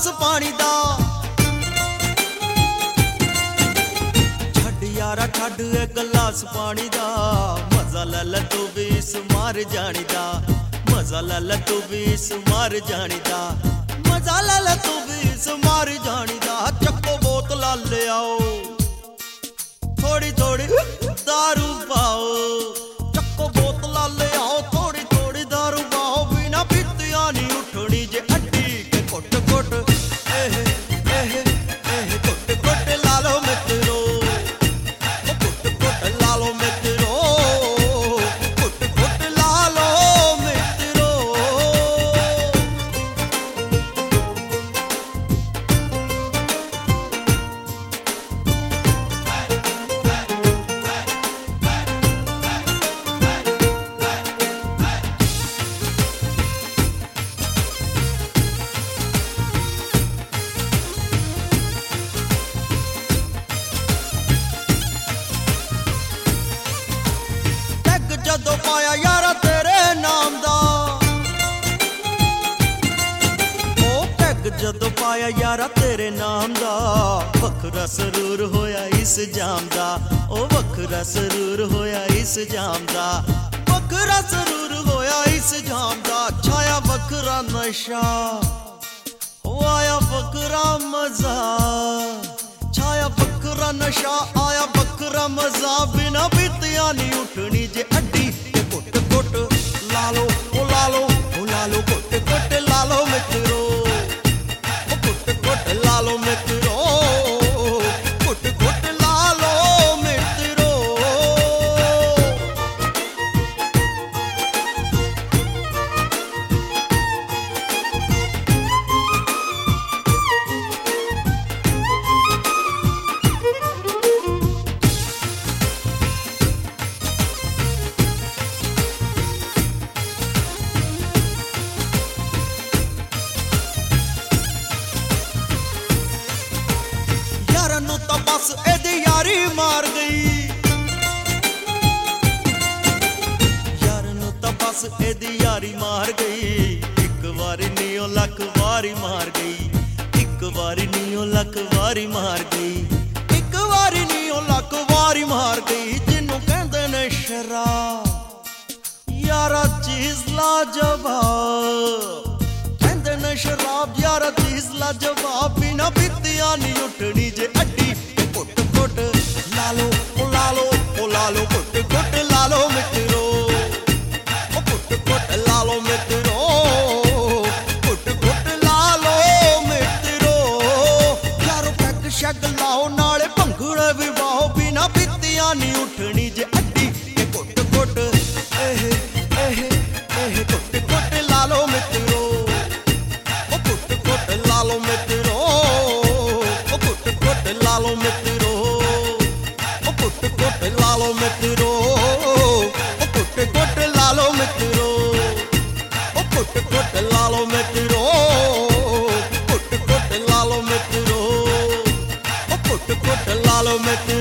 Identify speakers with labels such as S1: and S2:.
S1: Glass ਪਾਣੀ ਦਾ। ਛੱਡ ਯਾਰਾ ਛੱਡ ਇਹ ਗਲਾਸ ਪਾਣੀ ਦਾ, ਮਜ਼ਾ ਲੈ ਲੈ ਤੂੰ ਵੀ ਇਸ ਮਾਰ ਜਾਣੀ ਦਾ, ਮਜ਼ਾ ਲੈ ਲੈ ਤੂੰ ਵੀ ਇਸ ਮਾਰ ਜਾਣੀ ਦਾ, ਮਜ਼ਾ ਲੈ ਲੈ ਤੂੰ ਵੀ ਇਸ ਮਾਰ ਜਾਣੀ ਦਾ। ਚੱਕੋ ਬੋਤਲਾਂ ਲਿਆਓ, थोड़ी थोड़ी दारू पाओ, चक्को बोतला ले आओ, थोड़ी थोड़ी दारू पाओ, बिना पीतिया नहीं उठनी जे अड्डी के घुट घुट एह एह एह घुट घुट ला लो मित्रो, घुट घुट ला लो मित्रो, घुट घुट ला लो मित्रो। ਜਦੋਂ ਪਾਇਆ ਯਾਰਾ ਤੇਰੇ ਨਾਮ ਦਾ, ਉਹ ਪੈਗ ਜਦੋਂ ਪਾਇਆ ਯਾਰਾ ਤੇਰੇ ਨਾਮ ਦਾ, ਵੱਖਰਾ ਸਰੂਰ ਹੋਇਆ ਇਸ ਜਾਮ ਦਾ, ਉਹ ਵੱਖਰਾ ਸਰੂਰ ਹੋਇਆ ਇਸ ਜਾਮ ਦਾ, ਵੱਖਰਾ ਸਰੂਰ ਹੋਇਆ ਇਸ ਜਾਮ ਦਾ। ਛਾਇਆ ਵੱਖਰਾ ਨਸ਼ਾ, ਉਹ ਆਇਆ ਵੱਖਰਾ ਮਜ਼ਾ, छाया बकरा नशा आया बकरा मजा, बिना पीतिया नहीं उठनी जे अड्डी के घुट घुट ला लो ओ ला लो ओ ला लो, घुट घुट ला लो मित्रो, ओ घुट घुट ला लो मित्रो, घुट घुट ला लो मित्रो। बस एदी यारी मार गई, यार नू तां बस एदी यारी मार गई, एक वारी नी ओ लख वारी मार गई, एक वारी नी ओ लख वारी मार गई, एक वारी नी ओ लख वारी मार गई। जिन्नू कहंदे ने शराब यारा चीज लाजवाब, कहंदे ने शराब यारा चीज लाजवाब, बिना पीतिया नहीं उठनी जे अड्डी घुट घुट ला लो ओ ला लो ओ ला लो, घुट घुट ला लो मित्रो, ओ घुट घुट ला लो मित्रो, घुट घुट ला लो मित्रो। यारो पैग शैग लाओ नाले भंगड़े भी वाओ, बिना पीतिया नहीं उठनी जे अड्डी के घुट घुट एह एह एह घुट घुट ला लो मित्रो, ओ घुट घुट ला लो मित्रो, ओ घुट घुट ला लो मित्रो, ओ घुट घुट ला लो मित्रो, ओ घुट घुट ला लो मित्रो, ओ घुट घुट ला लो मित्रो, घुट घुट ला लो मित्रो, ओ घुट घुट ला लो मित्रो।